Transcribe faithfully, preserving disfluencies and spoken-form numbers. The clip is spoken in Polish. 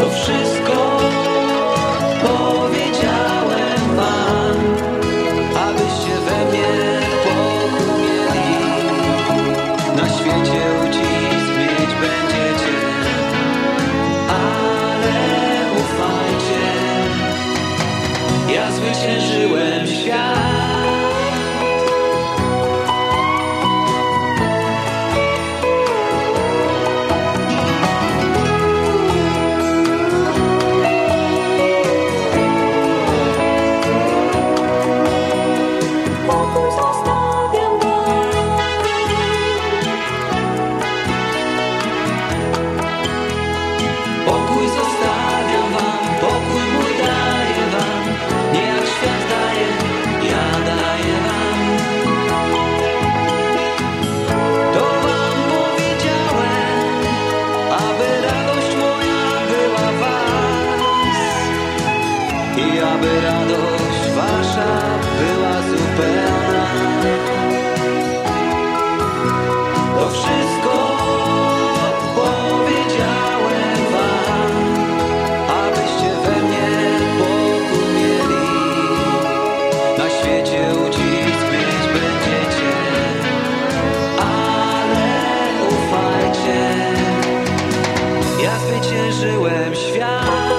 wszystko powiedziałem wam, abyście we mnie pokój mieli. Na świecie ucisk mieć będziecie, ale ufajcie, ja zwyciężyłem świat. I aby radość wasza była zupełna. To wszystko powiedziałem wam, abyście we mnie pokój mieli. Na świecie ucisk mieć będziecie, ale ufajcie, ja zwyciężyłem świat.